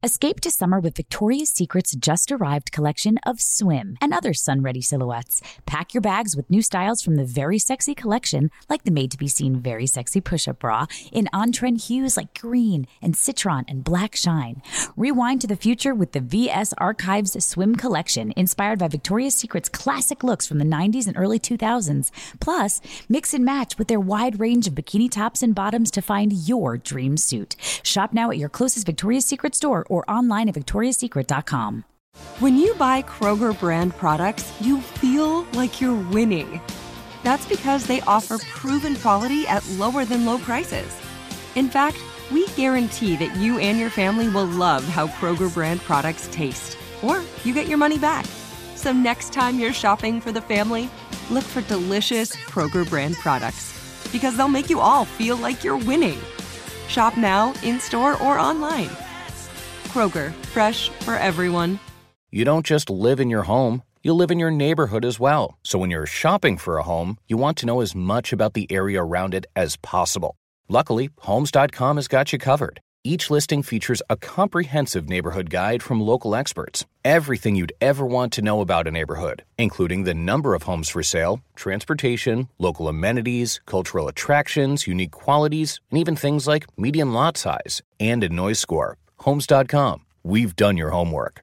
Escape to summer with Victoria's Secret's just-arrived collection of swim and other sun-ready silhouettes. Pack your bags with new styles from the Very Sexy collection, like the made-to-be-seen Very Sexy push-up bra, in on-trend hues like green and citron and black shine. Rewind to the future with the VS Archives swim collection, inspired by Victoria's Secret's classic looks from the 90s and early 2000s. Plus, mix and match with their wide range of bikini tops and bottoms to find your dream suit. Shop now at your closest Victoria's Secret store or online at victoriassecret.com. When you buy Kroger brand products, you feel like you're winning. That's because they offer proven quality at lower than low prices. In fact, we guarantee that you and your family will love how Kroger brand products taste, or you get your money back. So next time you're shopping for the family, look for delicious Kroger brand products, because they'll make you all feel like you're winning. Shop now, in-store, or online. Kroger, fresh for everyone. You don't just live in your home, you live in your neighborhood as well. So when you're shopping for a home, you want to know as much about the area around it as possible. Luckily, Homes.com has got you covered. Each listing features a comprehensive neighborhood guide from local experts. Everything you'd ever want to know about a neighborhood, including the number of homes for sale, transportation, local amenities, cultural attractions, unique qualities, and even things like median lot size and a noise score. Homes.com. We've done your homework.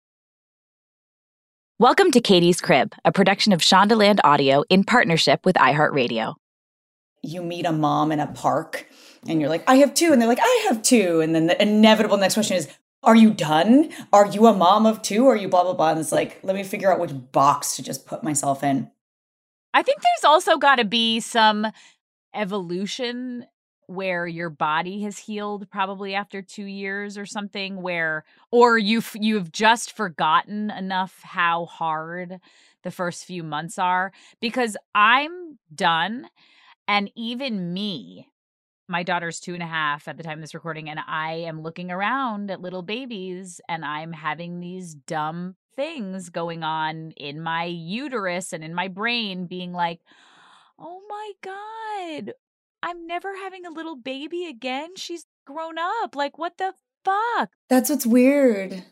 Welcome to Katie's Crib, a production of Shondaland Audio in partnership with iHeartRadio. You meet a mom in a park and you're like, I have two. And they're like, I have two. And then the inevitable next question is, are you done? Are you a mom of two? Or are you blah, blah, blah? And it's like, let me figure out which box to just put myself in. I think there's also got to be some evolution where your body has healed probably after 2 years or something, or you've just forgotten enough how hard the first few months are, because I'm done. And even me, my daughter's 2.5 at the time of this recording, and I am looking around at little babies and I'm having these dumb things going on in my uterus and in my brain being like, oh my God, I'm never having a little baby again. She's grown up. Like, what the fuck? That's what's weird.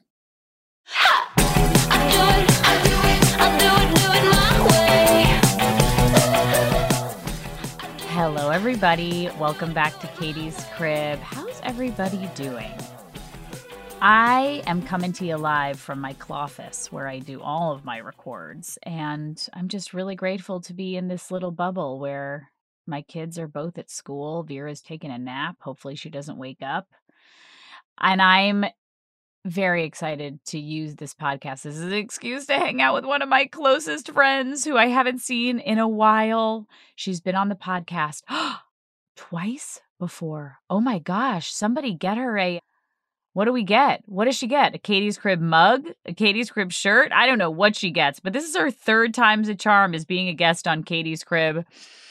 Hello, everybody. Welcome back to Katie's Crib. How's everybody doing? I am coming to you live from my Cloffice where I do all of my records. And I'm just really grateful to be in this little bubble where my kids are both at school. Vera's taking a nap. Hopefully she doesn't wake up. And I'm very excited to use this podcast as an excuse to hang out with one of my closest friends who I haven't seen in a while. She's been on the podcast twice before. Oh my gosh. Somebody get her what do we get? What does she get? A Katie's Crib mug? A Katie's Crib shirt? I don't know what she gets, but this is her third time's a charm as being a guest on Katie's Crib.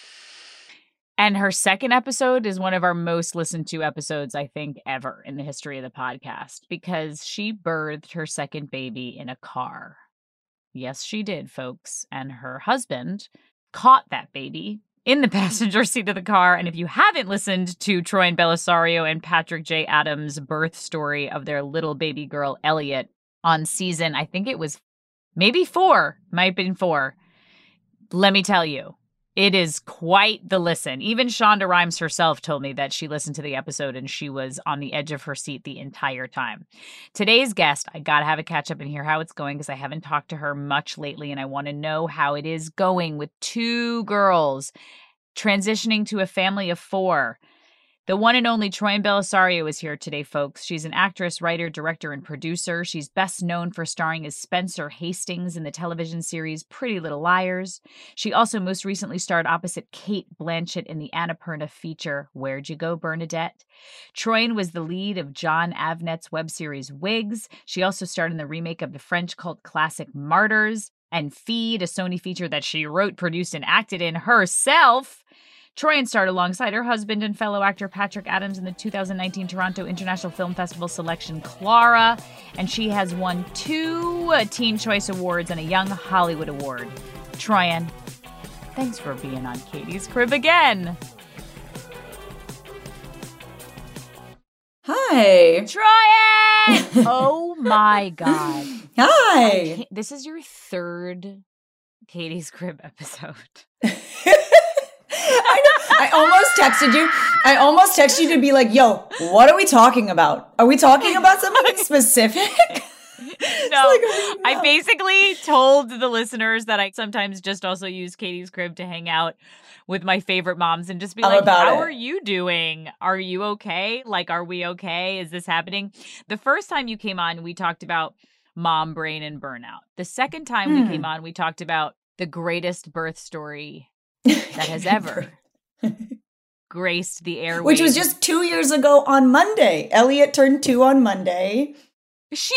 And her second episode is one of our most listened to episodes, I think, ever in the history of the podcast, because she birthed her second baby in a car. Yes, she did, folks. And her husband caught that baby in the passenger seat of the car. And if you haven't listened to Troy and Bellisario and Patrick J. Adams' birth story of their little baby girl, Elliot, on season, I think it was maybe 4, might have been 4. Let me tell you, it is quite the listen. Even Shonda Rhimes herself told me that she listened to the episode and she was on the edge of her seat the entire time. Today's guest, I got to have a catch up and hear how it's going because I haven't talked to her much lately and I want to know how it is going with 2 girls transitioning to a family of 4. The one and only Troy Bellisario is here today, folks. She's an actress, writer, director, and producer. She's best known for starring as Spencer Hastings in the television series Pretty Little Liars. She also most recently starred opposite Cate Blanchett in the Annapurna feature Where'd You Go, Bernadette? Troy was the lead of John Avnet's web series Wigs. She also starred in the remake of the French cult classic Martyrs and Feed, a Sony feature that she wrote, produced, and acted in herself. Troy starred alongside her husband and fellow actor Patrick Adams in the 2019 Toronto International Film Festival selection Clara, and she has won 2 Teen Choice Awards and a Young Hollywood Award. Troy, thanks for being on Katie's Crib again. Hi. Troy! Jen! Oh my God. Hi. This is your third Katie's Crib episode. I know. I almost texted you to be like, yo, what are we talking about? Are we talking about something specific? No, I basically told the listeners that I sometimes just also use Katie's Crib to hang out with my favorite moms and just be like, how are you doing? Are you okay? Like, are we okay? Is this happening? The first time you came on, we talked about mom brain and burnout. The second time we came on, we talked about the greatest birth story that has ever graced the airwaves. Which was just 2 years ago on Monday. Elliot turned 2 on Monday. She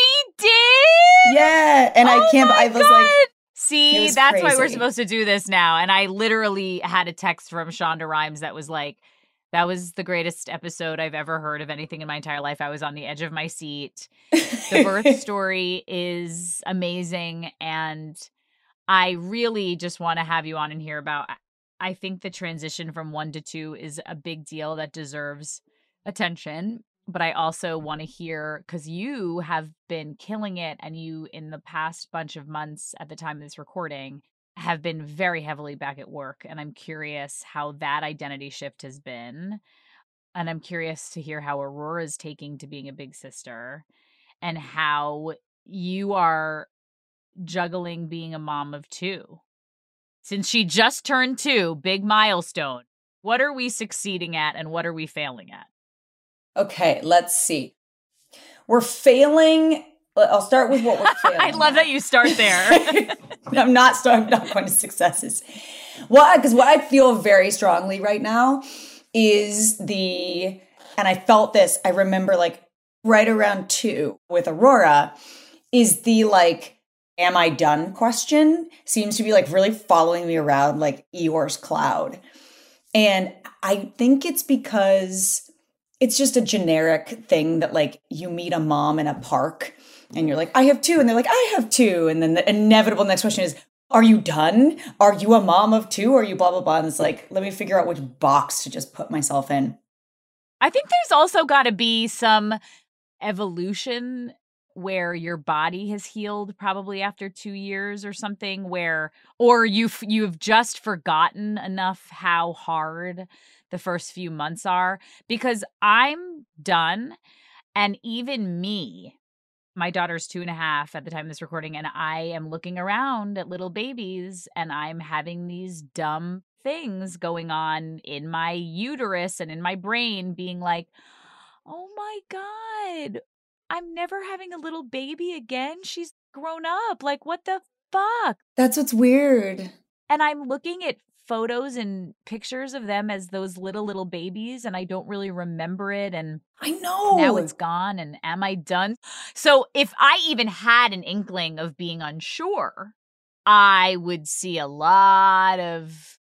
did? Yeah. And I was like, see, that's crazy. Why we're supposed to do this now. And I literally had a text from Shonda Rhimes that was like, that was the greatest episode I've ever heard of anything in my entire life. I was on the edge of my seat. The birth story is amazing. And I really just want to have you on and hear about, I think the transition from 1 to 2 is a big deal that deserves attention. But I also want to hear, because you have been killing it, and you, in the past bunch of months at the time of this recording, have been very heavily back at work. And I'm curious how that identity shift has been. And I'm curious to hear how Aurora's taking to being a big sister, and how you are juggling being a mom of 2. Since she just turned 2, big milestone. What are we succeeding at and what are we failing at? Okay, let's see. We're failing. I'll start with what we're failing. I love that you start there. I'm not going to successes. Because what I feel very strongly right now is and I felt this, I remember like right around 2 with Aurora, is the like, am I done question seems to be like really following me around like Eeyore's cloud. And I think it's because it's just a generic thing that like you meet a mom in a park and you're like, I have 2. And they're like, I have 2. And then the inevitable next question is, are you done? Are you a mom of 2? Are you blah, blah, blah? And it's like, let me figure out which box to just put myself in. I think there's also got to be some evolution where your body has healed probably after 2 years or something, or you've just forgotten enough how hard the first few months are, because I'm done. And even me, my daughter's 2.5 at the time of this recording, and I am looking around at little babies and I'm having these dumb things going on in my uterus and in my brain being like, oh my God, I'm never having a little baby again. She's grown up. Like, what the fuck? That's what's weird. And I'm looking at photos and pictures of them as those little babies, and I don't really remember it. And I know now it's gone. And am I done? So if I even had an inkling of being unsure, I would see a lot of,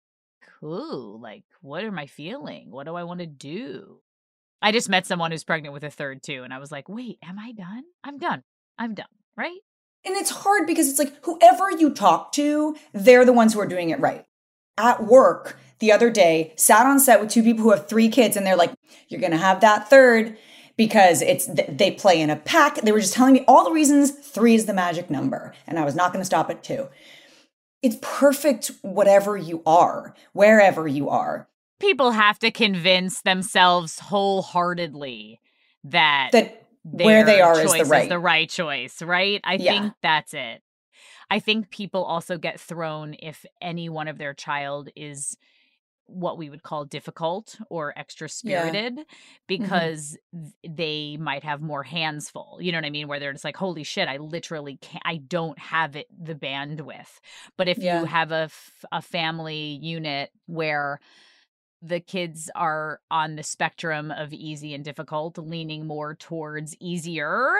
cool, like, what am I feeling? What do I want to do? I just met someone who's pregnant with a 3rd too. And I was like, wait, am I done? I'm done. Right? And it's hard because it's like whoever you talk to, they're the ones who are doing it right. At work the other day, sat on set with 2 people who have 3 kids, and they're like, you're going to have that 3rd because they play in a pack. They were just telling me all the reasons 3 is the magic number, and I was not going to stop at 2. It's perfect whatever you are, wherever you are. People have to convince themselves wholeheartedly that where they are is the right choice, right? I think that's it. I think people also get thrown if any one of their child is what we would call difficult or extra spirited, because they might have more hands full. You know what I mean? Where they're just like, holy shit, I literally can't, I don't have the bandwidth. But if you have a family unit where the kids are on the spectrum of easy and difficult, leaning more towards easier,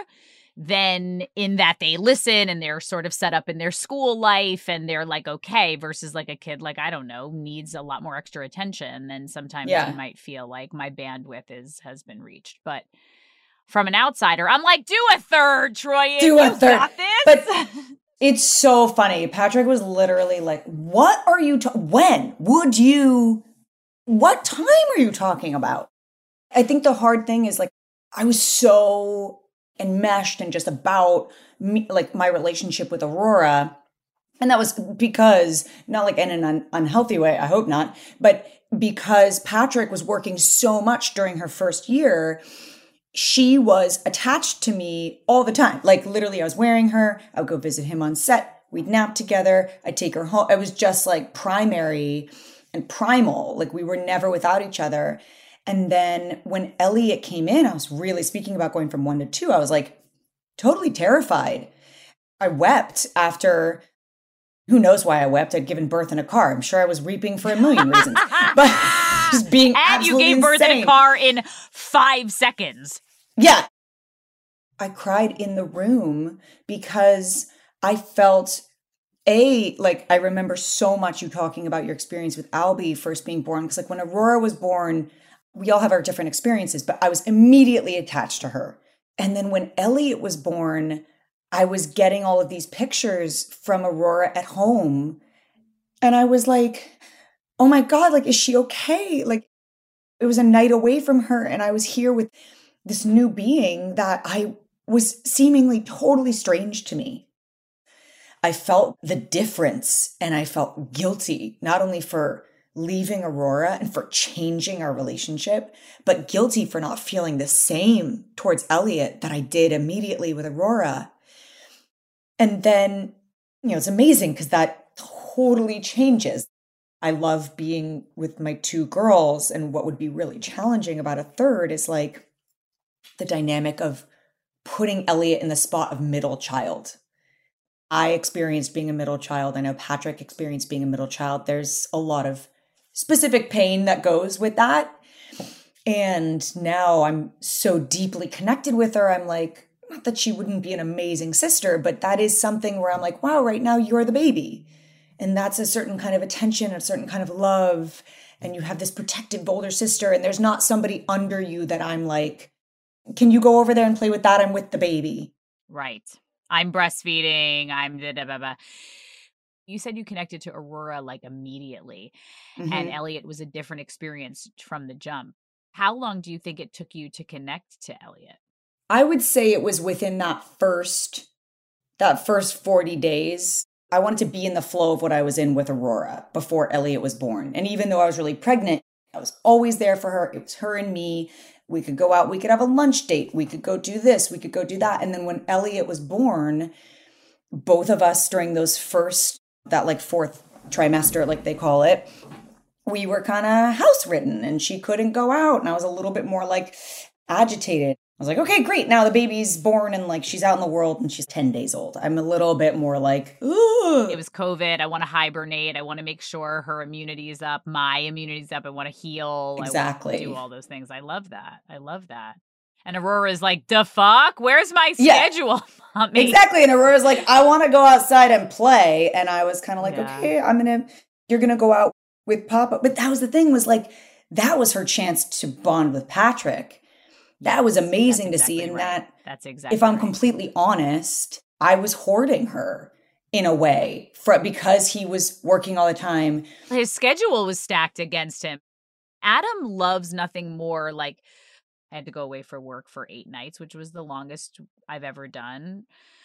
then in that they listen and they're sort of set up in their school life and they're like, okay, versus like a kid, like, I don't know, needs a lot more extra attention. And sometimes you might feel like my bandwidth has been reached. But from an outsider, I'm like, do a 3rd, Troy. Do a 3rd. Got this. But it's so funny. Patrick was literally like, what are you, what time are you talking about? I think the hard thing is like, I was so and meshed and just about me, like my relationship with Aurora. And that was because, not like in an unhealthy way, I hope not, but because Patrick was working so much during her first year, she was attached to me all the time. Like literally I was wearing her, I would go visit him on set, we'd nap together, I'd take her home. It was just like primary and primal. Like we were never without each other. And then when Elliot came in, I was really speaking about going from 1 to 2. I was like totally terrified. I wept after, who knows why I wept. I'd given birth in a car. I'm sure I was weeping for a million reasons. But just being and you gave birth insane. in a car in 5 seconds. Yeah. I cried in the room because I felt, like I remember so much you talking about your experience with Albie first being born. Because like when Aurora was born, we all have our different experiences, but I was immediately attached to her. And then when Elliot was born, I was getting all of these pictures from Aurora at home. And I was like, oh my God, like, is she okay? Like, it was a night away from her. And I was here with this new being that I was seemingly totally strange to me. I felt the difference and I felt guilty, not only for leaving Aurora and for changing our relationship, but guilty for not feeling the same towards Elliot that I did immediately with Aurora. And then, it's amazing because that totally changes. I love being with my 2 girls. And what would be really challenging about a third is like the dynamic of putting Elliot in the spot of middle child. I experienced being a middle child. I know Patrick experienced being a middle child. There's a lot of specific pain that goes with that. And now I'm so deeply connected with her. I'm like, not that she wouldn't be an amazing sister, but that is something where I'm like, wow, right now you're the baby. And that's a certain kind of attention, a certain kind of love. And you have this protective older sister, and there's not somebody under you that I'm like, can you go over there and play with that? I'm with the baby. Right. I'm breastfeeding. I'm da da da da. You said you connected to Aurora like immediately, and Elliot was a different experience from the jump. How long do you think it took you to connect to Elliot? I would say it was within that first 40 days. I wanted to be in the flow of what I was in with Aurora before Elliot was born. And even though I was really pregnant, I was always there for her. It was her and me. We could go out. We could have a lunch date. We could go do this. We could go do that. And then when Elliot was born, both of us during those that like 4th trimester, like they call it, we were kind of house ridden and she couldn't go out. And I was a little bit more like agitated. I was like, okay, great. Now the baby's born and like she's out in the world and she's 10 days old. I'm a little bit more like, ooh. It was COVID. I want to hibernate. I want to make sure her immunity is up. My immunity is up. I want to heal. Exactly. I want to do all those things. I love that. And Aurora's like, the fuck? Where's my schedule, Mommy? Exactly. And Aurora's like, I want to go outside and play. And I was kind of like, okay, you're going to go out with Papa. But that was the thing, was like, that was her chance to bond with Patrick. That was amazing to see. And that's exactly if I'm completely honest, I was hoarding her in a way because he was working all the time. His schedule was stacked against him. Adam loves nothing more. Like, I had to go away for work for 8 nights, which was the longest I've ever done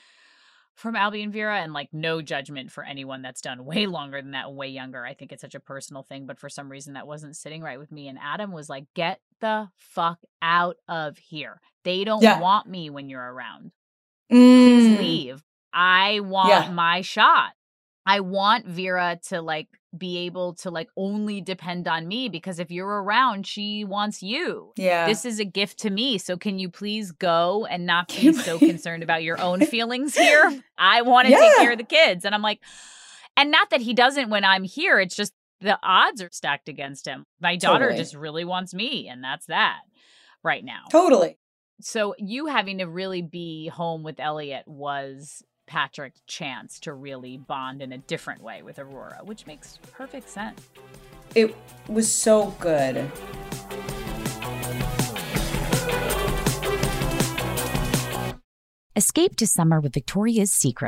from Albie and Vera, and like no judgment for anyone that's done way longer than that, way younger. I think it's such a personal thing, but for some reason that wasn't sitting right with me. And Adam was like, get the fuck out of here. They don't want me when you're around. Please leave. I want my shot. I want Vera to like be able to like only depend on me, because if you're around, she wants you. Yeah. This is a gift to me. So can you please go and not be so concerned about your own feelings here? I want to take care of the kids. And I'm like, and not that he doesn't when I'm here. It's just the odds are stacked against him. My daughter just really wants me. And that's that right now. Totally. So you having to really be home with Elliot was Patrick's chance to really bond in a different way with Aurora, which makes perfect sense. It was so good. Escape to summer with Victoria's Secret.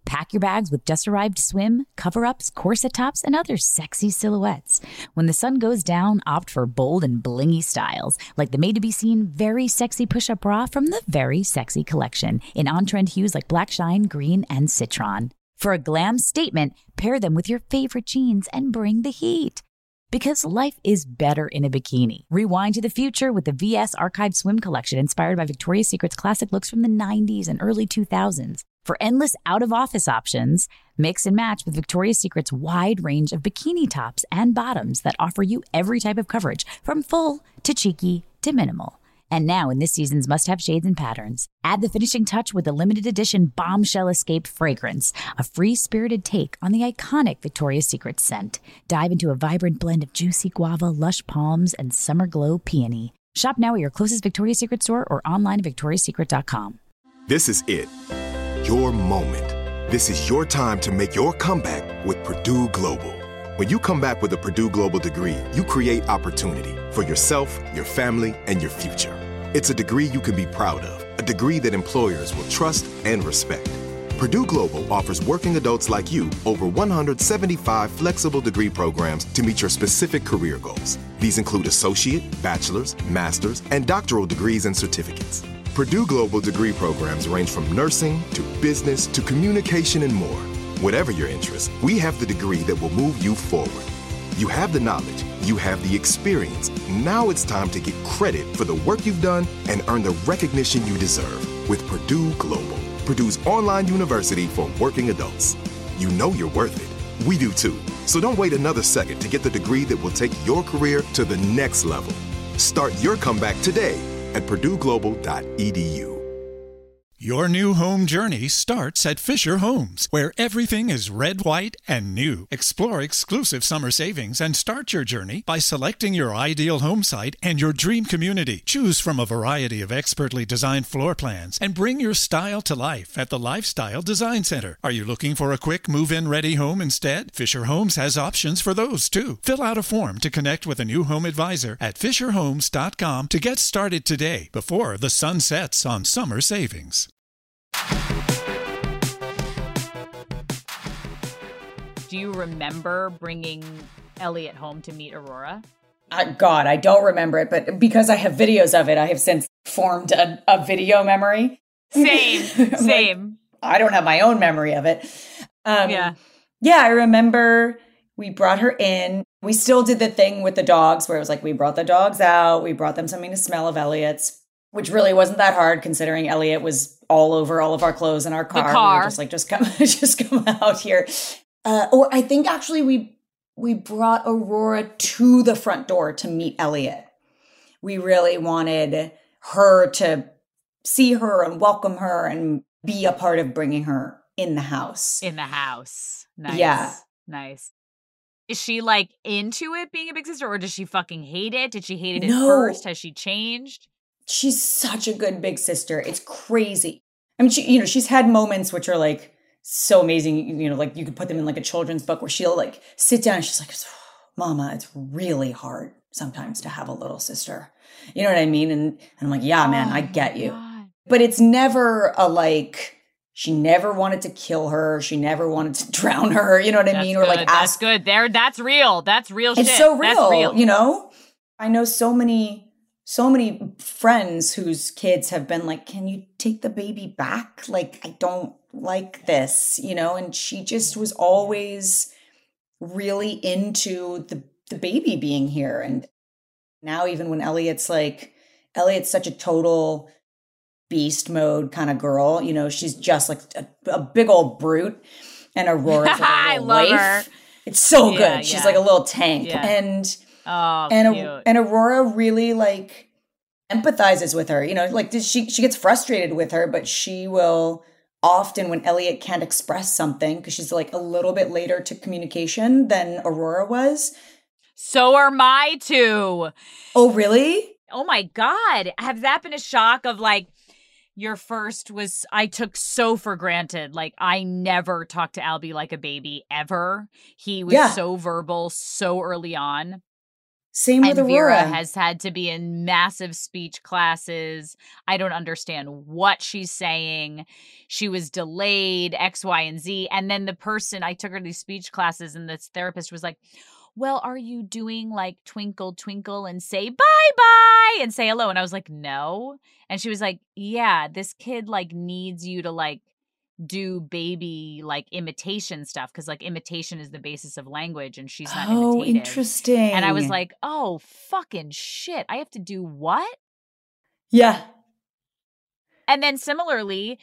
Pack your bags with just-arrived swim, cover-ups, corset tops, and other sexy silhouettes. When the sun goes down, opt for bold and blingy styles, like the made-to-be-seen Very Sexy Push-Up Bra from the Very Sexy collection, in on-trend hues like black shine, green, and citron. For a glam statement, pair them with your favorite jeans and bring the heat. Because life is better in a bikini. Rewind to the future with the VS Archive Swim Collection inspired by Victoria's Secret's classic looks from the 90s and early 2000s. For endless out-of-office options, mix and match with Victoria's Secret's wide range of bikini tops and bottoms that offer you every type of coverage, from full to cheeky to minimal. And now in this season's must-have shades and patterns, add the finishing touch with the limited edition Bombshell Escape fragrance, a free-spirited take on the iconic Victoria's Secret scent. Dive into a vibrant blend of juicy guava, lush palms, and summer glow peony. Shop now at your closest Victoria's Secret store or online at victoriassecret.com. This is it. Your moment. This is your time to make your comeback with Purdue Global. When you come back with a Purdue Global degree, you create opportunity for yourself, your family, and your future. It's a degree you can be proud of, a degree that employers will trust and respect. Purdue Global offers working adults like you over 175 flexible degree programs to meet your specific career goals. These include associate, bachelor's, master's, and doctoral degrees and certificates. Purdue Global degree programs range from nursing to business to communication and more. Whatever your interest, we have the degree that will move you forward. You have the knowledge, you have the experience. Now it's time to get credit for the work you've done and earn the recognition you deserve with Purdue Global, Purdue's online university for working adults. You know you're worth it. We do too. So don't wait another second to get the degree that will take your career to the next level. Start your comeback today at purdueglobal.edu. Your new home journey starts at Fisher Homes, where everything is red, white, and new. Explore exclusive summer savings and start your journey by selecting your ideal home site and your dream community. Choose from a variety of expertly designed floor plans and bring your style to life at the Lifestyle Design Center. Are you looking for a quick move-in ready home instead? Fisher Homes has options for those too. Fill out a form to connect with a new home advisor at fisherhomes.com to get started today before the sun sets on summer savings. Do you remember bringing Elliot home to meet Aurora? God, I don't remember it, but because I have videos of it, I have since formed a video memory. Same. I don't have my own memory of it. Yeah, I remember we brought her in. We still did the thing with the dogs where it was like we brought the dogs out. We brought them something to smell of Elliot's, which really wasn't that hard considering Elliot was all over all of our clothes in our car. We were just like, just come out here. Or I think actually we brought Aurora to the front door to meet Elliot. We really wanted her to see her and welcome her and be a part of bringing her in the house. Nice. Yeah. Nice. Is she like into it being a big sister, or does she fucking hate it? Did she hate it at first? Has she changed? She's such a good big sister. It's crazy. I mean, she's had moments which are like so amazing. Like you could put them in like a children's book where she'll like sit down and she's like, Mama, it's really hard sometimes to have a little sister. You know what I mean? And I'm like, yeah, man, I get you. God. But it's never a like, she never wanted to kill her. She never wanted to drown her. You know what I mean? Good. Or like that's good. That's real. That's real shit. It's so real. That's real. I know so many friends whose kids have been like, can you take the baby back? Like, I don't like this, and she just was always really into the baby being here. And now even when Elliot's such a total beast mode kind of girl, she's just like a big old brute, and Aurora's like a little love waif. her. It's so good. She's like a little tank. Yeah. And cute. And Aurora really like empathizes with her, like she gets frustrated with her, but she will often when Elliot can't express something, because she's like a little bit later to communication than Aurora was. So are my two. Oh, really? Oh my God. Has that been a shock of like, your first was, I took so for granted. Like, I never talked to Albie like a baby, ever. He was so verbal so early on. Same with and Aurora. Vera has had to be in massive speech classes. I don't understand what she's saying. She was delayed, X, Y, and Z. And then the person, I took her to these speech classes, and this therapist was like, well, are you doing like twinkle, twinkle and say bye-bye and say hello? And I was like, no. And she was like, yeah, this kid like needs you to like do baby like imitation stuff because like imitation is the basis of language and she's not imitative. Interesting. And I was like, oh, fucking shit. I have to do what? Yeah. And then similarly,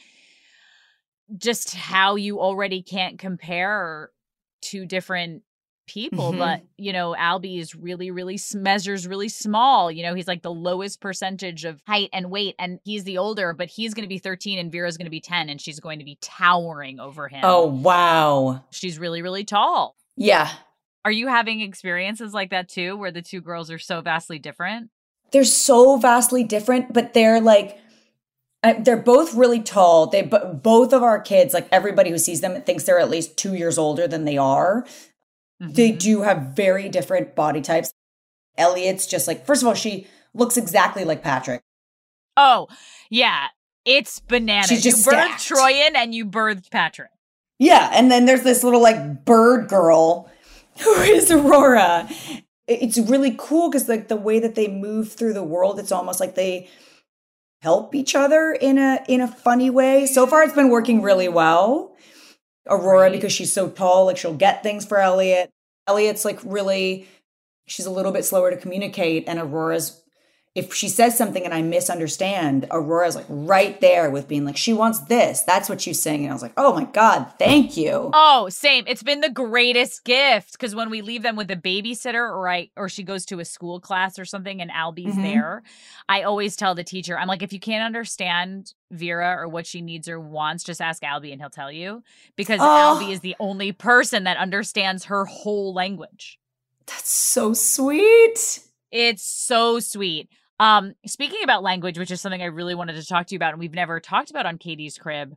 just how you already can't compare two different people, but you know, Albie is really measures really small. You know, he's like the lowest percentage of height and weight, and he's the older, but he's going to be 13 and Vera's going to be 10, and she's going to be towering over him. Oh, wow. She's really tall. Yeah. Are you having experiences like that too, where the two girls are so vastly different? They're so vastly different, but they're like, they're both really tall. Both of our kids, like everybody who sees them thinks they're at least 2 years older than they are. They do have very different body types. Elliot's just like, first of all, she looks exactly like Patrick. Oh, yeah. It's bananas. She's just you birthed stacked. Troyan and you birthed Patrick. Yeah, and then there's this little like bird girl who is Aurora. It's really cool because like the way that they move through the world, it's almost like they help each other in a funny way. So far, it's been working really well. Aurora, because she's so tall, like she'll get things for Elliot. Elliot's like really, she's a little bit slower to communicate. And Aurora's, if she says something and I misunderstand, Aurora's like right there with being like, she wants this. That's what she's saying. And I was like, oh my God, thank you. Oh, same. It's been the greatest gift because when we leave them with a babysitter or she goes to a school class or something and Albie's there, I always tell the teacher, I'm like, if you can't understand Vera or what she needs or wants, just ask Albie and he'll tell you because Albie is the only person that understands her whole language. That's so sweet. It's so sweet. Speaking about language, which is something I really wanted to talk to you about and we've never talked about on Katie's Crib,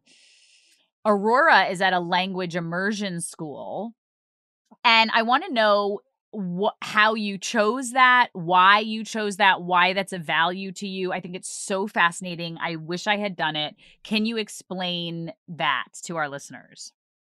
Aurora is at a language immersion school. And I want to know how you chose that, why you chose that, why that's a value to you. I think it's so fascinating. I wish I had done it. Can you explain that to our listeners?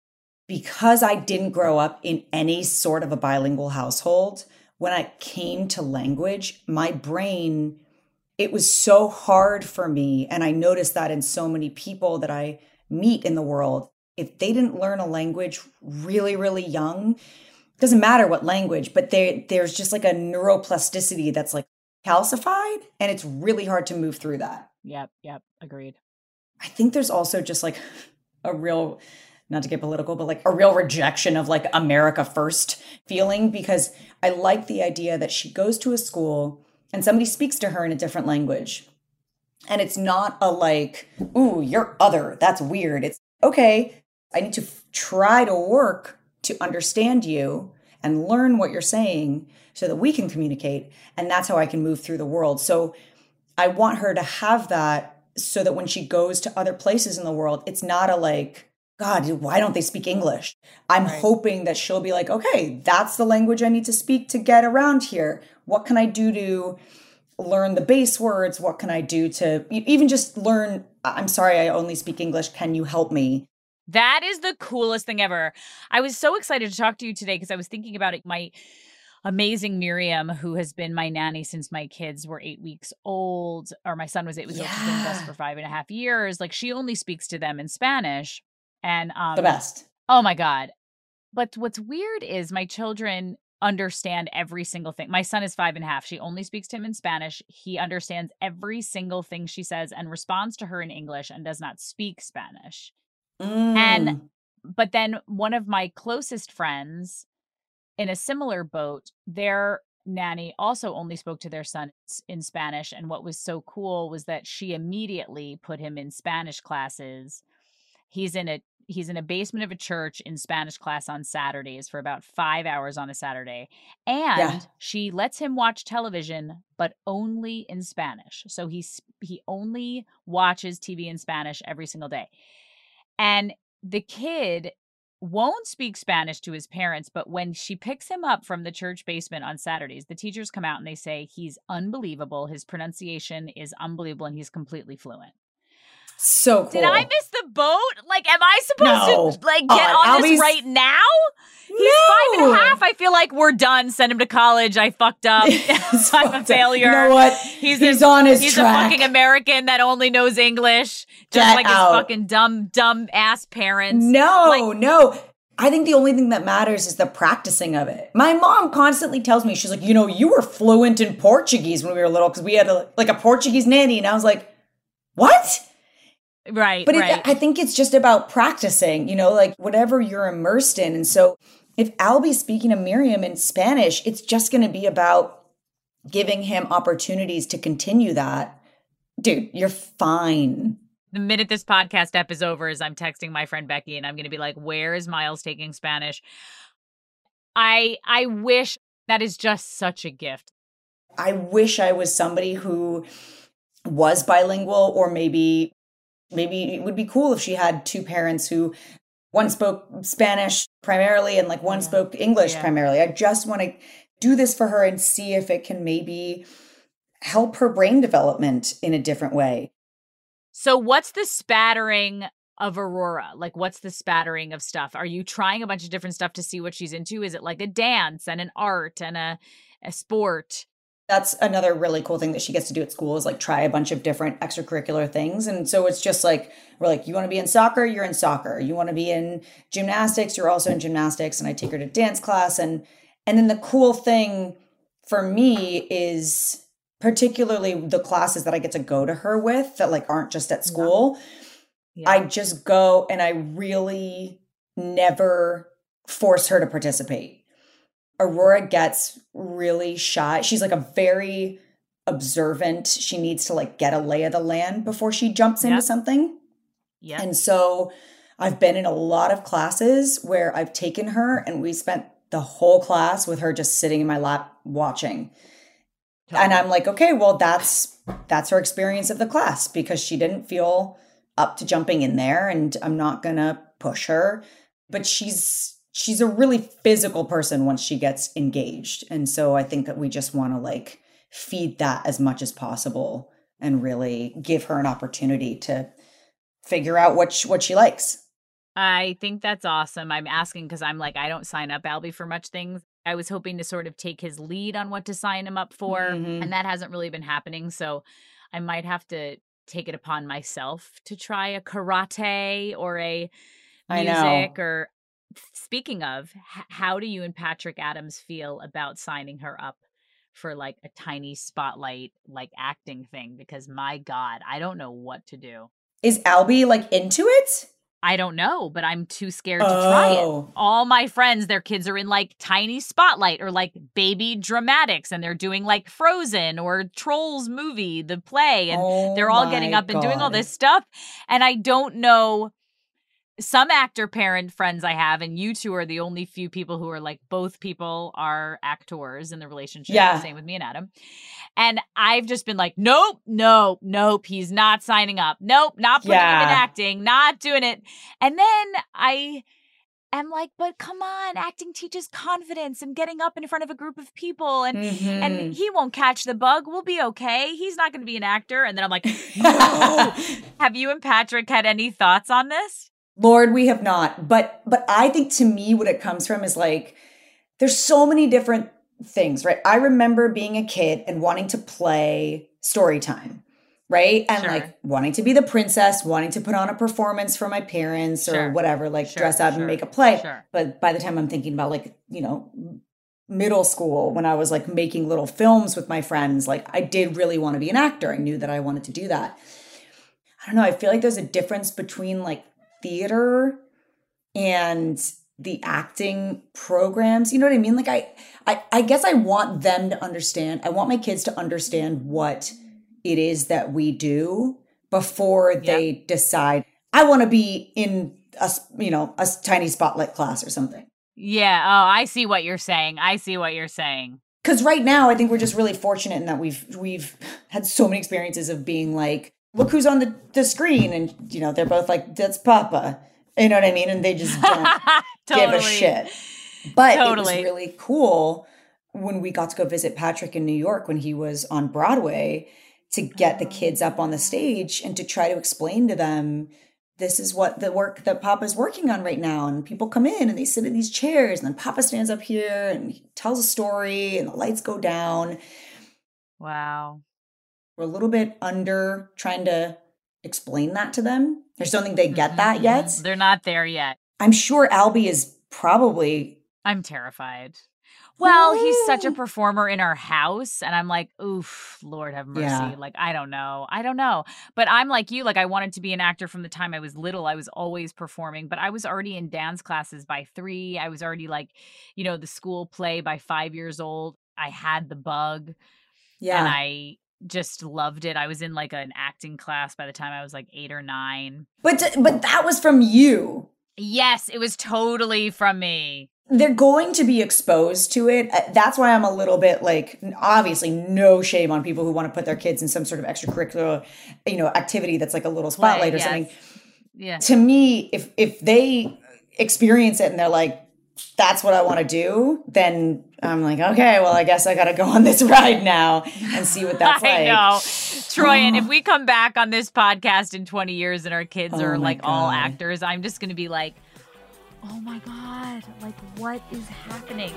Because I didn't grow up in any sort of a bilingual household, when I came to language, my brain, it was so hard for me. And I noticed that in so many people that I meet in the world. If they didn't learn a language really young, it doesn't matter what language, but there's just like a neuroplasticity that's like calcified. And it's really hard to move through that. Yep. Agreed. I think there's also just like a real, not to get political, but like a real rejection of like America first feeling, because I like the idea that she goes to a school and somebody speaks to her in a different language. And it's not a like, ooh, you're other. That's weird. It's okay. I need to try to work to understand you and learn what you're saying so that we can communicate. And that's how I can move through the world. So I want her to have that so that when she goes to other places in the world, it's not a like, God, why don't they speak English? I'm hoping that she'll be like, okay, that's the language I need to speak to get around here. What can I do to learn the base words? What can I do to even just learn, I'm sorry, I only speak English. Can you help me? That is the coolest thing ever. I was so excited to talk to you today because I was thinking about it. My amazing Miriam, who has been my nanny since my kids were 8 weeks old, or my son was 8 weeks old. She's been with us for 5.5 years. Like she only speaks to them in Spanish. And the best. Oh my God. But what's weird is my children understand every single thing. My son is 5.5. She only speaks to him in Spanish. He understands every single thing she says and responds to her in English and does not speak Spanish. But then one of my closest friends in a similar boat, their nanny also only spoke to their son in Spanish. And what was so cool was that she immediately put him in Spanish classes. He's in a basement of a church in Spanish class on Saturdays for about 5 hours on a Saturday. And she lets him watch television, but only in Spanish. So he only watches TV in Spanish every single day. And the kid won't speak Spanish to his parents, but when she picks him up from the church basement on Saturdays, the teachers come out and they say he's unbelievable. His pronunciation is unbelievable and he's completely fluent. So cool. Did I miss the boat? Like, am I supposed to like get on this right now? He's 5.5. I feel like we're done. Send him to college. I fucked up. I'm a failure. You know what? He's on his he's track. A fucking American that only knows English. Just like his fucking dumb ass parents. No. I think the only thing that matters is the practicing of it. My mom constantly tells me, she's like, you were fluent in Portuguese when we were little because we had a Portuguese nanny. And I was like, what? Right. But I think it's just about practicing, like whatever you're immersed in. And so if Albie's speaking to Miriam in Spanish, it's just going to be about giving him opportunities to continue that. Dude, you're fine. The minute this podcast ep is over is I'm texting my friend Becky and I'm going to be like, where is Miles taking Spanish? I wish that is just such a gift. I wish I was somebody who was bilingual, or maybe it would be cool if she had two parents who one spoke Spanish primarily and one spoke English primarily. I just want to do this for her and see if it can maybe help her brain development in a different way. So what's the spattering of Aurora? Like, what's the spattering of stuff? Are you trying a bunch of different stuff to see what she's into? Is it like a dance and an art and a sport? That's another really cool thing that she gets to do at school is try a bunch of different extracurricular things. And so it's just we're you want to be in soccer, you're in soccer. You want to be in gymnastics, you're also in gymnastics. And I take her to dance class. And then the cool thing for me is particularly the classes that I get to go to her with that aren't just at school. Yeah. I just go and I really never force her to participate. Aurora gets really shy. She's a very observant. She needs to get a lay of the land before she jumps into something. Yeah. And so I've been in a lot of classes where I've taken her and we spent the whole class with her just sitting in my lap watching. Totally. And I'm like, okay, well, that's her experience of the class because she didn't feel up to jumping in there and I'm not going to push her. But she's a really physical person once she gets engaged. And so I think that we just want to feed that as much as possible and really give her an opportunity to figure out what she likes. I think that's awesome. I'm asking because I'm I don't sign up Albie for much things. I was hoping to sort of take his lead on what to sign him up for. Mm-hmm. And that hasn't really been happening. So I might have to take it upon myself to try a karate or a music or... Speaking of, how do you and Patrick Adams feel about signing her up for a tiny spotlight, acting thing? Because my God, I don't know what to do. Is Albie into it? I don't know, but I'm too scared to try it. All my friends, their kids are in tiny spotlight or baby dramatics and they're doing Frozen or Trolls movie, the play. And they're all getting up and doing all this stuff. And I don't know. Some actor parent friends I have, and you two are the only few people who are both people are actors in the relationship. Yeah. Same with me and Adam. And I've just been nope, he's not signing up. Nope, not putting him in acting, not doing it. And then I am but come on, acting teaches confidence and getting up in front of a group of people and and he won't catch the bug. We'll be okay. He's not going to be an actor. And then I'm no. Have you and Patrick had any thoughts on this? Lord, we have not. But I think to me, what it comes from is there's so many different things, right? I remember being a kid and wanting to play story time, right? And wanting to be the princess, wanting to put on a performance for my parents or whatever, dress out and make a play. Sure. But by the time I'm thinking about middle school, when I was making little films with my friends, I did really want to be an actor. I knew that I wanted to do that. I don't know. I feel there's a difference between theater and the acting programs. You know what I mean? I guess I want them to understand. I want my kids to understand what it is that we do before they decide, I want to be in a tiny spotlight class or something. Yeah. Oh, I see what you're saying. Because right now, I think we're just really fortunate in that we've had so many experiences of being look who's on the screen. And, they're both that's Papa. You know what I mean? And they just don't give a shit. But it was really cool when we got to go visit Patrick in New York when he was on Broadway to get the kids up on the stage and to try to explain to them, this is what the work that Papa's working on right now. And people come in and they sit in these chairs and then Papa stands up here and he tells a story and the lights go down. Wow. We're a little bit under trying to explain that to them. I just don't think they get that yet. They're not there yet. I'm sure Albie is probably... I'm terrified. Well, he's such a performer in our house. And I'm like, oof, Lord have mercy. Yeah. Like, I don't know. But I'm like you. Like, I wanted to be an actor from the time I was little. I was always performing. But I was already in dance classes by 3. I was already like, the school play by 5 years old. I had the bug. Yeah. And I just loved it. I was in like an acting class by the time I was like 8 or 9. But that was from you. Yes, it was totally from me. They're going to be exposed to it. That's why I'm a little bit like, obviously no shame on people who want to put their kids in some sort of extracurricular, activity that's like a little spotlight or something. Yeah. To me, if they experience it and they're like, that's what I want to do, then I'm like, okay, well, I guess I got to go on this ride now and see what that's like. I know. Troy, if we come back on this podcast in 20 years and our kids are like all actors, I'm just going to be like, oh my God, like what is happening?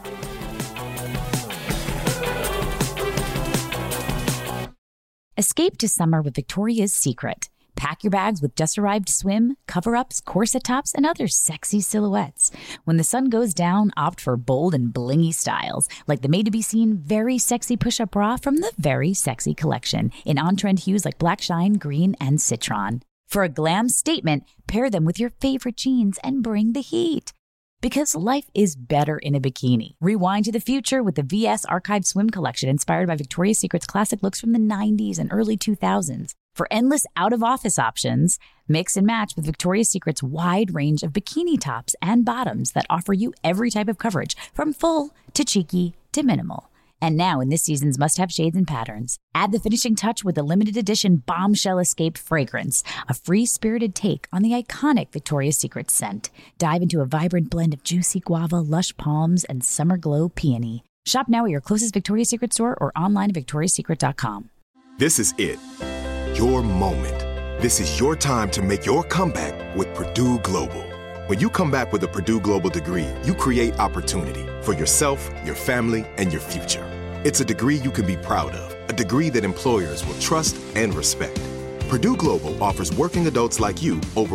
Escape to summer with Victoria's Secret. Pack your bags with just-arrived swim, cover-ups, corset tops, and other sexy silhouettes. When the sun goes down, opt for bold and blingy styles, like the made-to-be-seen Very Sexy Push-Up Bra from the Very Sexy Collection, in on-trend hues like black shine, green, and citron. For a glam statement, pair them with your favorite jeans and bring the heat. Because life is better in a bikini. Rewind to the future with the VS Archive Swim Collection inspired by Victoria's Secret's classic looks from the 90s and early 2000s. For endless out-of-office options, mix and match with Victoria's Secret's wide range of bikini tops and bottoms that offer you every type of coverage, from full to cheeky to minimal. And now in this season's must-have shades and patterns, add the finishing touch with the limited edition Bombshell Escape fragrance, a free-spirited take on the iconic Victoria's Secret scent. Dive into a vibrant blend of juicy guava, lush palms, and summer glow peony. Shop now at your closest Victoria's Secret store or online at victoriassecret.com. This is it. Your moment. This is your time to make your comeback with Purdue Global. When you come back with a Purdue Global degree, you create opportunity for yourself, your family, and your future. It's a degree you can be proud of, a degree that employers will trust and respect. Purdue Global offers working adults like you over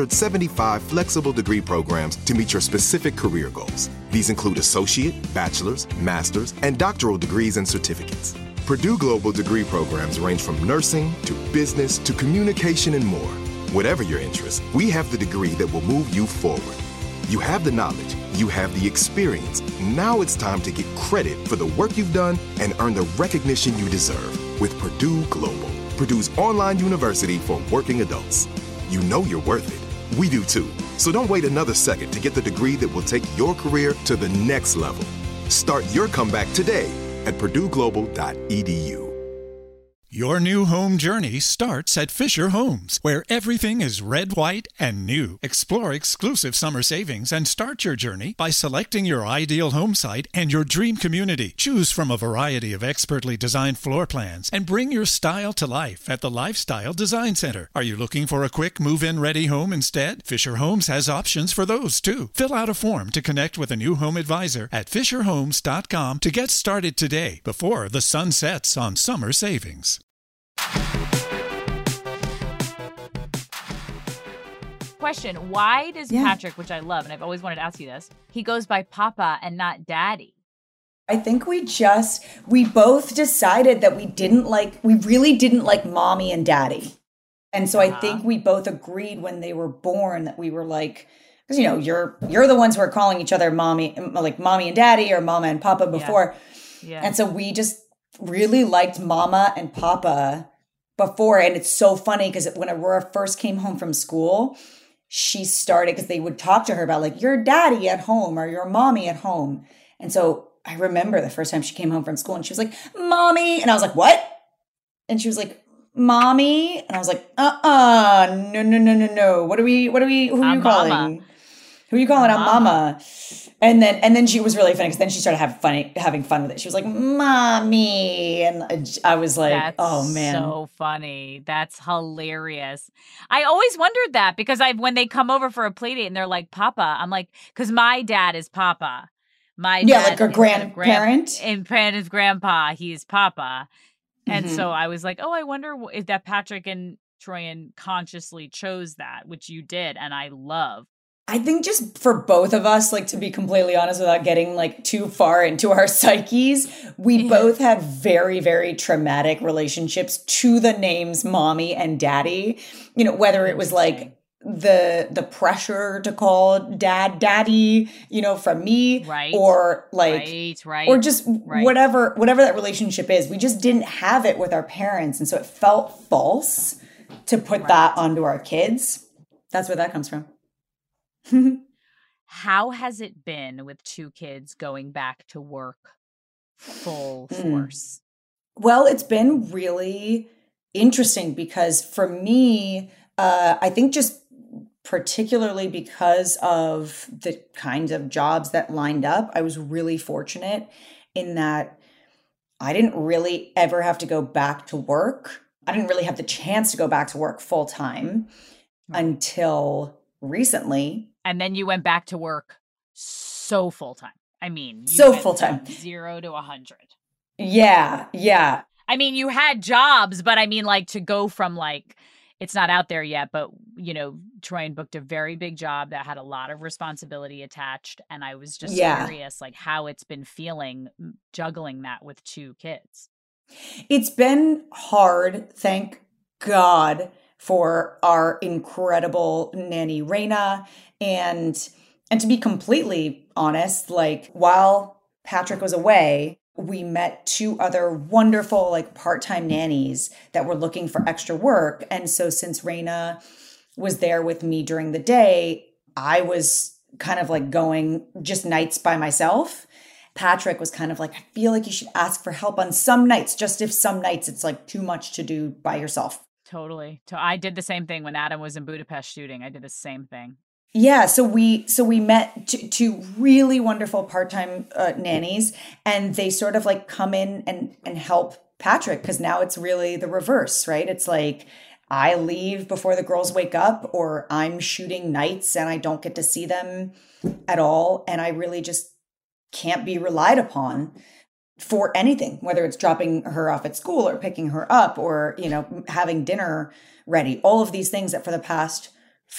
175 flexible degree programs to meet your specific career goals. These include associate, bachelor's, master's, and doctoral degrees and certificates. Purdue Global degree programs range from nursing to business to communication and more. Whatever your interest, we have the degree that will move you forward. You have the knowledge, you have the experience. Now it's time to get credit for the work you've done and earn the recognition you deserve with Purdue Global, Purdue's online university for working adults. You know you're worth it. We do too. So don't wait another second to get the degree that will take your career to the next level. Start your comeback today at purdueglobal.edu. Your new home journey starts at Fisher Homes, where everything is red, white, and new. Explore exclusive summer savings and start your journey by selecting your ideal home site and your dream community. Choose from a variety of expertly designed floor plans and bring your style to life at the Lifestyle Design Center. Are you looking for a quick move-in ready home instead? Fisher Homes has options for those too. Fill out a form to connect with a new home advisor at fisherhomes.com to get started today before the sun sets on summer savings. Question, why does Patrick, which I love, and I've always wanted to ask you this, he goes by Papa and not Daddy? I think we both decided that we really didn't like Mommy and Daddy. And so I think we both agreed when they were born that we were like, because, you're the ones who are calling each other Mommy and Daddy or Mama and Papa before. Yeah. And so we just really liked Mama and Papa before. And it's so funny because when Aurora first came home from school, she started, because they would talk to her about like, your daddy at home or your mommy at home. And so I remember the first time she came home from school and she was like, Mommy. And I was like, what? And she was like, mommy? And I was like, no. Who are you calling? Mama. Who are you calling? I'm I'm mama. And then she was really funny because then she started having fun with it. She was like, mommy. And I was like, That's oh man. so funny. That's hilarious. I always wondered that because when they come over for a play date and they're like, Papa, I'm like, because my dad is Papa. My dad like a grandparent. And his grandpa, he's Papa. And so I was like, oh, I wonder if that Patrick and Troyan consciously chose that, which you did. And I love. I think just for both of us, like to be completely honest, without getting like too far into our psyches, we both had very, very traumatic relationships to the names mommy and daddy. You know, whether it was like the pressure to call daddy, you know, from me, right, or like, or just whatever that relationship is. We just didn't have it with our parents, and so it felt false to put that onto our kids. That's where that comes from. How has it been with two kids going back to work full force? Well, it's been really interesting because for me, I think just particularly because of the kinds of jobs that lined up, I was really fortunate in that I didn't really ever have to go back to work. I didn't really have the chance to go back to work full time until recently. And then you went back to work so full time. I mean, so full time, 0 to 100. Yeah. I mean, you had jobs, but I mean, like to go from like, it's not out there yet, but you know, Troyan booked a very big job that had a lot of responsibility attached. And I was just curious, like how it's been feeling juggling that with two kids. It's been hard. Thank God for our incredible nanny, Raina. And to be completely honest, like while Patrick was away, we met two other wonderful like part-time nannies that were looking for extra work. And so since Raina was there with me during the day, I was kind of like going just nights by myself. Patrick was kind of like, I feel like you should ask for help on some nights, just if some nights it's like too much to do by yourself. Totally. I did the same thing when Adam was in Budapest shooting. I did the same thing. Yeah, so we met two really wonderful part-time nannies, and they sort of like come in and help Patrick because now it's really the reverse, right? It's like I leave before the girls wake up, or I'm shooting nights and I don't get to see them at all, and I really just can't be relied upon for anything, whether it's dropping her off at school or picking her up or, you know, having dinner ready. All of these things that for the past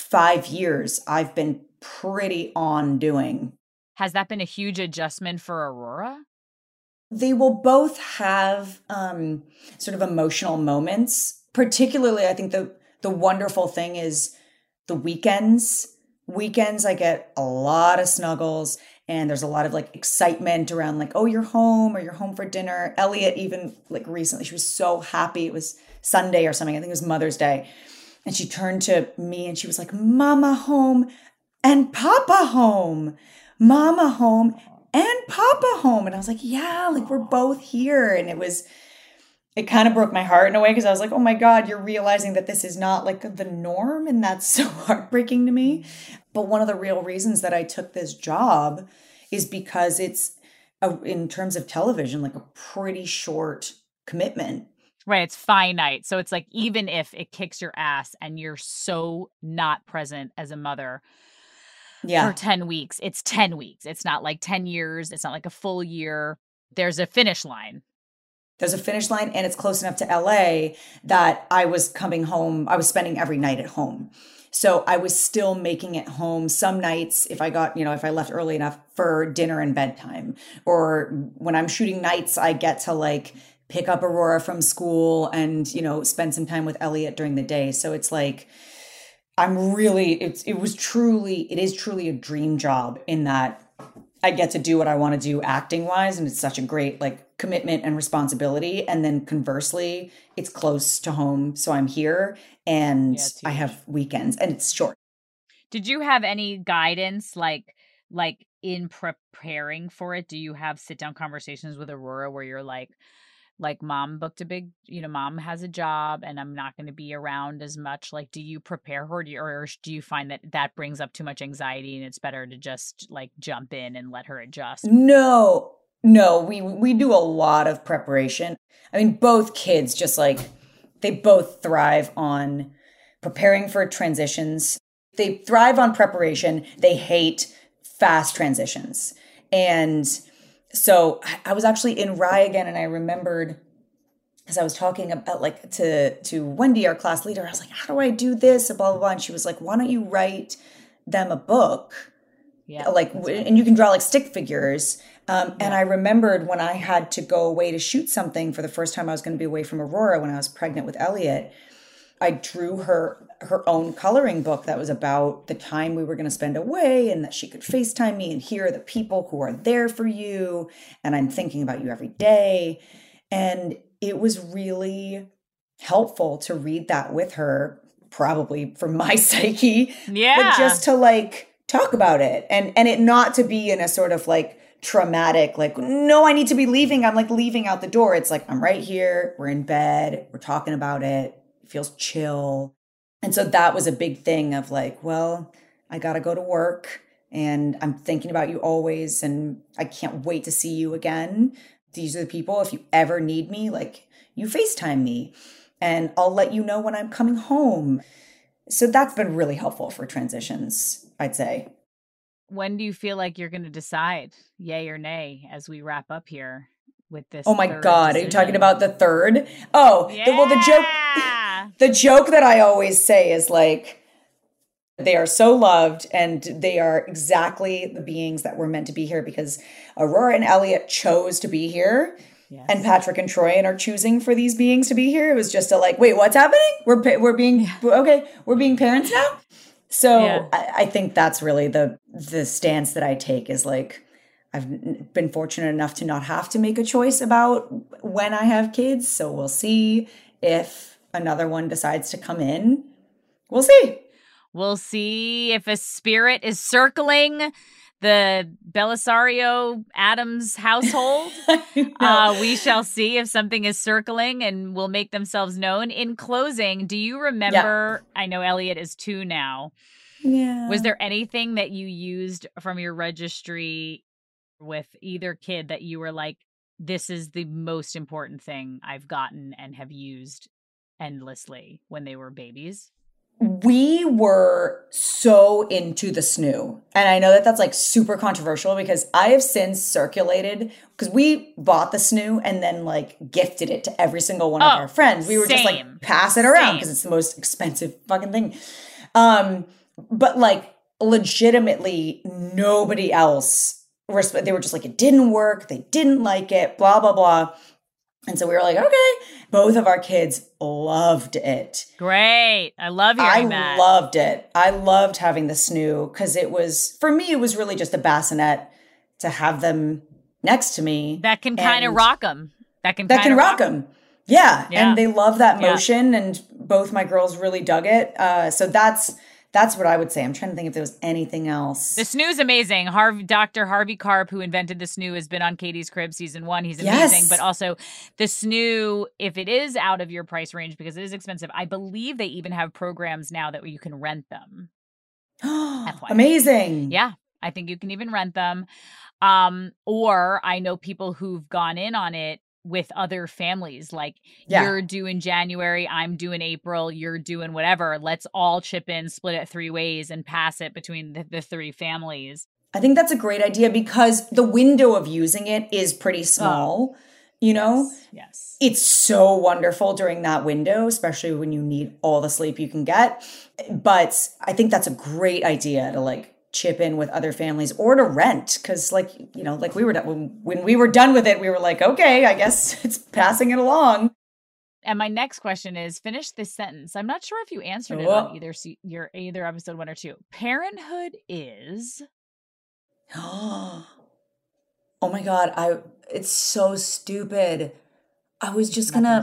5 years I've been pretty on doing. Has that been a huge adjustment for Aurora? They will both have sort of emotional moments. Particularly, I think the wonderful thing is the weekends. Weekends, I get a lot of snuggles. And there's a lot of like excitement around like, oh, you're home or you're home for dinner. Elliot, even like recently, she was so happy. It was Sunday or something. I think it was Mother's Day. And she turned to me and she was like, Mama home and Papa home. Mama home and Papa home. And I was like, yeah, like we're both here. And it kind of broke my heart in a way because I was like, oh my God, you're realizing that this is not like the norm. And that's so heartbreaking to me. But one of the real reasons that I took this job is because it's, in terms of television, like a pretty short commitment. Right. It's finite. So it's like, even if it kicks your ass and you're so not present as a mother for 10 weeks, it's 10 weeks. It's not like 10 years. It's not like a full year. There's a finish line. There's a finish line, and it's close enough to LA that I was coming home. I was spending every night at home. So I was still making it home some nights if I left early enough for dinner and bedtime. Or when I'm shooting nights, I get to like pick up Aurora from school and, you know, spend some time with Elliot during the day. So it's like, it is truly a dream job in that I get to do what I want to do acting wise. And it's such a great like commitment and responsibility. And then conversely, it's close to home. So I'm here and I have weekends and it's short. Did you have any guidance like in preparing for it? Do you have sit down conversations with Aurora where you're like, like mom booked a big, mom has a job and I'm not going to be around as much, like, do you prepare her, or do you find that brings up too much anxiety and it's better to just like jump in and let her adjust? No, we do a lot of preparation. I mean, both kids just like, they both thrive on preparing for transitions. They thrive on preparation. They hate fast transitions. And so I was actually in Rye again, and I remembered, as I was talking about like to Wendy, our class leader, I was like, how do I do this? Blah, blah, blah. And she was like, why don't you write them a book? Yeah, like, and you can draw like stick figures. And I remembered when I had to go away to shoot something for the first time I was going to be away from Aurora when I was pregnant with Elliot, I drew her own coloring book that was about the time we were going to spend away, and that she could FaceTime me and hear the people who are there for you. And I'm thinking about you every day. And it was really helpful to read that with her, probably for my psyche. Yeah. But just to like talk about it and it not to be in a sort of like traumatic, like, no, I need to be leaving. I'm like leaving out the door. It's like, I'm right here. We're in bed. We're talking about it. It feels chill. And so that was a big thing of like, well, I got to go to work and I'm thinking about you always. And I can't wait to see you again. These are the people, if you ever need me, like you FaceTime me and I'll let you know when I'm coming home. So that's been really helpful for transitions, I'd say. When do you feel like you're going to decide yay or nay as we wrap up here with this? Oh my God. Decision? Are you talking about the third? Oh, yeah. The joke that I always say is like, they are so loved and they are exactly the beings that were meant to be here because Aurora and Elliot chose to be here. Yes. And Patrick and Troy are choosing for these beings to be here. It was just a like, wait, what's happening? We're being parents now. So I think that's really the stance that I take is like, I've been fortunate enough to not have to make a choice about when I have kids. So we'll see if another one decides to come in. We'll see. We'll see if a spirit is circling the Belisario Adams household. We shall see if something is circling and will make themselves known. In closing, do you remember, I know Elliot is 2 now. Yeah. Was there anything that you used from your registry with either kid that you were like, this is the most important thing I've gotten and have used endlessly when they were babies? We were so into the snoo. And I know that that's like super controversial because I have since circulated, because we bought the snoo and then like gifted it to every single one of our friends. We were just like, pass it around because it's the most expensive fucking thing. But like legitimately nobody else, they were just like, it didn't work. They didn't like it, blah, blah, blah. And so we were like, okay. Both of our kids loved it. Great. I love hearing that. I loved it. I loved having the snoo because it was, for me, it was really just a bassinet to have them next to me. That can kind of rock them. That can rock them. Yeah. And they love that motion. And both my girls really dug it. So that's what I would say. I'm trying to think if there was anything else. The snoo's amazing. Dr. Harvey Karp, who invented the snoo, has been on Katie's Crib season 1. He's amazing. Yes. But also the snoo, if it is out of your price range, because it is expensive, I believe they even have programs now that you can rent them. Amazing. Yeah. I think you can even rent them. Or I know people who've gone in on it with other families, like you're due in January, I'm due in April, you're due in whatever. Let's all chip in, split it 3 ways and pass it between the 3 families. I think that's a great idea because the window of using it is pretty small, you know? Yes. It's so wonderful during that window, especially when you need all the sleep you can get. But I think that's a great idea to like chip in with other families or to rent. Cause like, you know, like we were when we were done with it, we were like, okay, I guess it's passing it along. And my next question is, finish this sentence. I'm not sure if you answered it on either episode 1 or 2. Parenthood is. Oh my God. It's so stupid. I was just gonna.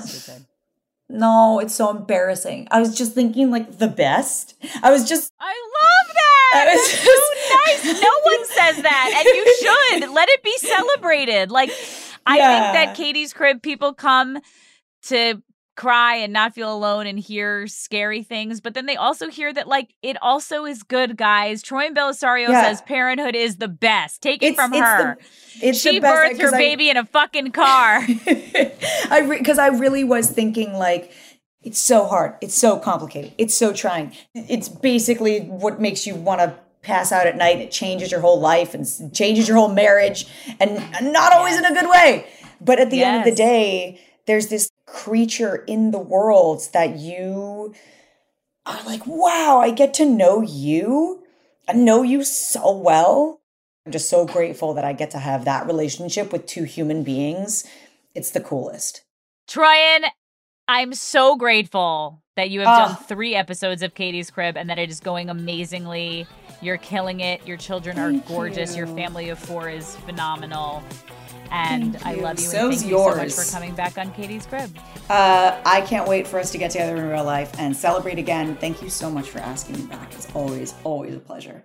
No, it's so embarrassing. I was just thinking like the best. I love that. That's so nice. No one says that. And you should. Let it be celebrated. Like, I think that Katie's Crib people come to cry and not feel alone and hear scary things, but then they also hear that, like, it also is good, guys. Troy Belisario says parenthood is the best. Take it from her. She birthed her baby in a fucking car. Because I really was thinking, like, it's so hard. It's so complicated. It's so trying. It's basically what makes you want to pass out at night. It changes your whole life and changes your whole marriage, and not always in a good way. But at the end of the day, there's this creature in the world that you are like, wow, I get to know you. I know you so well. I'm just so grateful that I get to have that relationship with two human beings. It's the coolest. Troyan, I'm so grateful that you have done 3 episodes of Katie's Crib and that it is going amazingly. You're killing it. Your children are gorgeous. Your family of 4 is phenomenal. And I love you, and thank you so much for coming back on Katie's Crib. I can't wait for us to get together in real life and celebrate again. Thank you so much for asking me back. It's always, always a pleasure.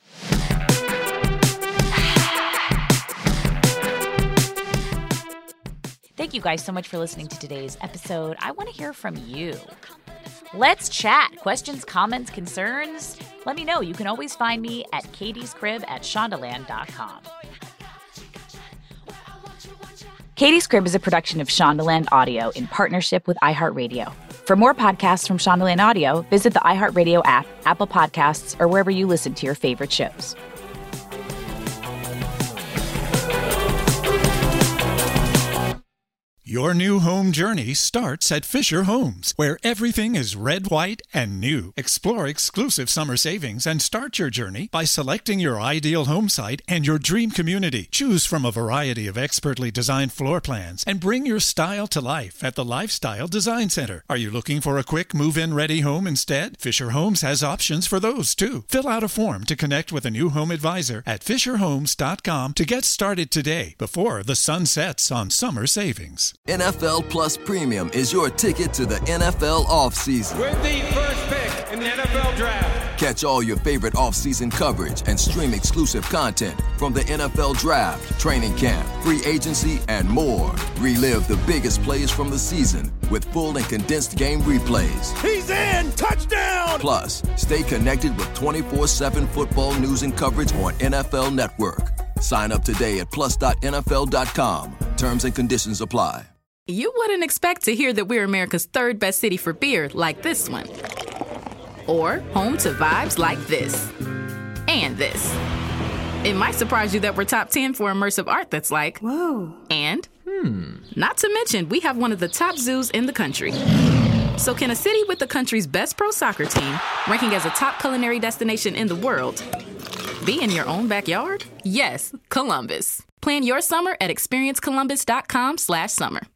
Thank you guys so much for listening to today's episode. I want to hear from you. Let's chat. Questions, comments, concerns? Let me know. You can always find me at katiescrib@shondaland.com. Katie's Crib is a production of Shondaland Audio in partnership with iHeartRadio. For more podcasts from Shondaland Audio, visit the iHeartRadio app, Apple Podcasts, or wherever you listen to your favorite shows. Your new home journey starts at Fisher Homes, where everything is red, white, and new. Explore exclusive summer savings and start your journey by selecting your ideal home site and your dream community. Choose from a variety of expertly designed floor plans and bring your style to life at the Lifestyle Design Center. Are you looking for a quick move-in ready home instead? Fisher Homes has options for those too. Fill out a form to connect with a new home advisor at FisherHomes.com to get started today before the sun sets on summer savings. NFL Plus Premium is your ticket to the NFL offseason. With the first pick in the NFL Draft. Catch all your favorite offseason coverage and stream exclusive content from the NFL Draft, training camp, free agency, and more. Relive the biggest plays from the season with full and condensed game replays. He's in! Touchdown! Plus, stay connected with 24/7 football news and coverage on NFL Network. Sign up today at plus.nfl.com. Terms and conditions apply. You wouldn't expect to hear that we're America's 3rd best city for beer like this one. Or home to vibes like this. And this. It might surprise you that we're top 10 for immersive art that's like, whoa. And, not to mention, we have one of the top zoos in the country. So can a city with the country's best pro soccer team, ranking as a top culinary destination in the world, be in your own backyard? Yes, Columbus. Plan your summer at experiencecolumbus.com/summer.